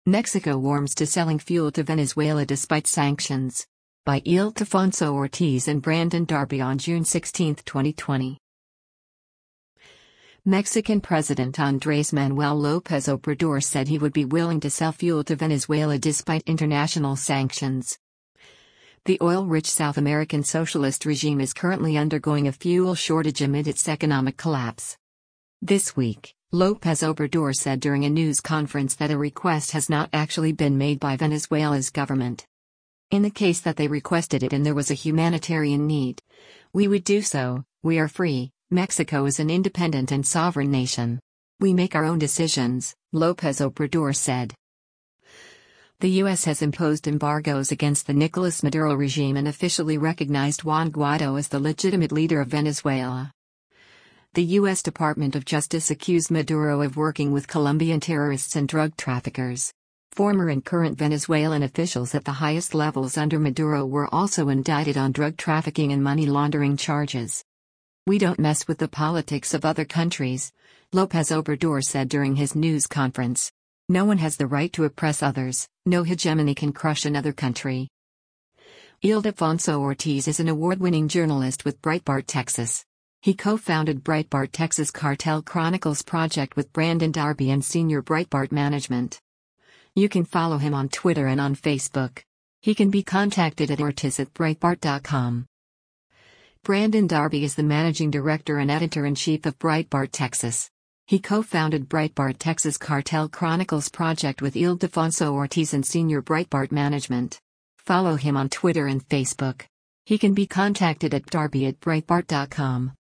Mexico warms to selling fuel to Venezuela despite sanctions. By Ildefonso Ortiz and Brandon Darby on June 16, 2020. Mexican President Andrés Manuel López Obrador said he would be willing to sell fuel to Venezuela despite international sanctions. The oil-rich South American socialist regime is currently undergoing a fuel shortage amid its economic collapse. This week, López Obrador said during a news conference that a request has not actually been made by Venezuela's government. In the case that they requested it and there was a humanitarian need, we would do so. We are free. Mexico is an independent and sovereign nation. We make our own decisions, López Obrador said. The U.S. has imposed embargoes against the Nicolás Maduro regime and officially recognized Juan Guaidó as the legitimate leader of Venezuela. The U.S. Department of Justice accused Maduro of working with Colombian terrorists and drug traffickers. Former and current Venezuelan officials at the highest levels under Maduro were also indicted on drug trafficking and money laundering charges. We don't mess with the politics of other countries, López Obrador said during his news conference. No one has the right to oppress others, no hegemony can crush another country. Ildefonso Ortiz is an award-winning journalist with Breitbart Texas. He co-founded Breitbart Texas Cartel Chronicles project with Brandon Darby and senior Breitbart management. You can follow him on Twitter and on Facebook. He can be contacted at ortiz@breitbart.com. Brandon Darby is the managing director and editor-in-chief of Breitbart Texas. He co-founded Breitbart Texas Cartel Chronicles project with Ildefonso Ortiz and senior Breitbart management. Follow him on Twitter and Facebook. He can be contacted at darby@breitbart.com.